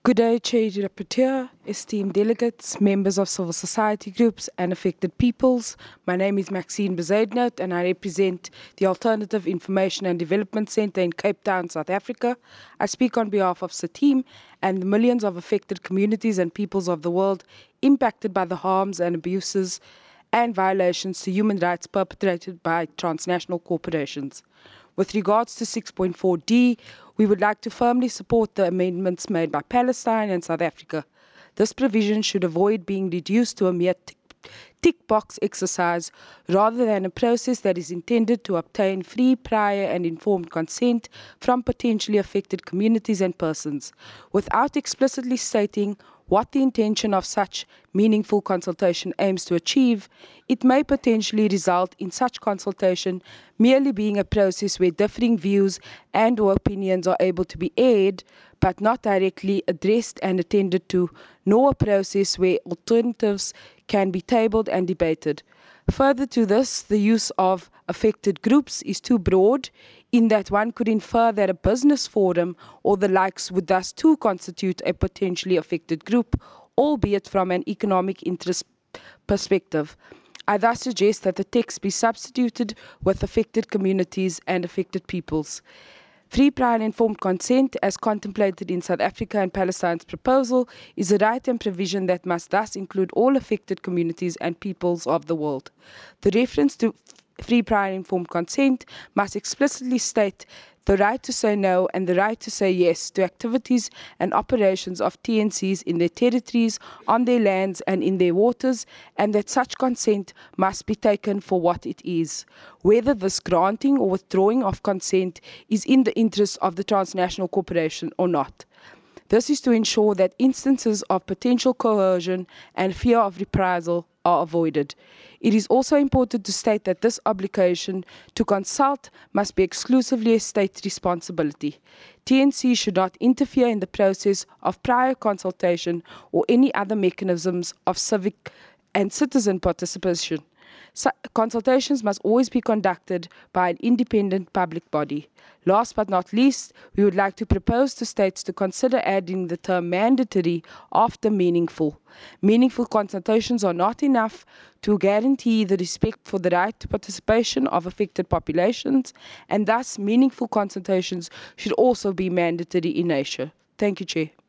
Good day, Chair Rapporteur, esteemed delegates, members of civil society groups and affected peoples. My name is Maxine Bezuidenhout and I represent the Alternative Information and Development Centre in Cape Town, South Africa. I speak on behalf of SATEAM and the millions of affected communities and peoples of the world impacted by the harms and abuses and violations to human rights perpetrated by transnational corporations. With regards to 6.4D, we would like to firmly support the amendments made by Palestine and South Africa. This provision should avoid being reduced to a mere tick box exercise rather than a process that is intended to obtain free, prior, and informed consent from potentially affected communities and persons, without explicitly stating what the intention of such meaningful consultation aims to achieve. It may potentially result in such consultation merely being a process where differing views and or opinions are able to be aired, but not directly addressed and attended to, nor a process where alternatives can be tabled and debated. Further to this, the use of affected groups is too broad in that one could infer that a business forum or the likes would thus too constitute a potentially affected group, albeit from an economic interest perspective. I thus suggest that the text be substituted with affected communities and affected peoples. Free, prior and informed consent, as contemplated in South Africa and Palestine's proposal, is a right and provision that must thus include all affected communities and peoples of the world. The reference to free, prior and informed consent must explicitly state the right to say no and the right to say yes to activities and operations of TNCs in their territories, on their lands and in their waters, and that such consent must be taken for what it is. Whether this granting or withdrawing of consent is in the interest of the transnational corporation or not. This is to ensure that instances of potential coercion and fear of reprisal are avoided. It is also important to state that this obligation to consult must be exclusively a state responsibility. TNC should not interfere in the process of prior consultation or any other mechanisms of civic and citizen participation. Consultations must always be conducted by an independent public body. Last but not least, we would like to propose to states to consider adding the term mandatory after meaningful. Meaningful consultations are not enough to guarantee the respect for the right to participation of affected populations, and thus meaningful consultations should also be mandatory in nature. Thank you, Chair.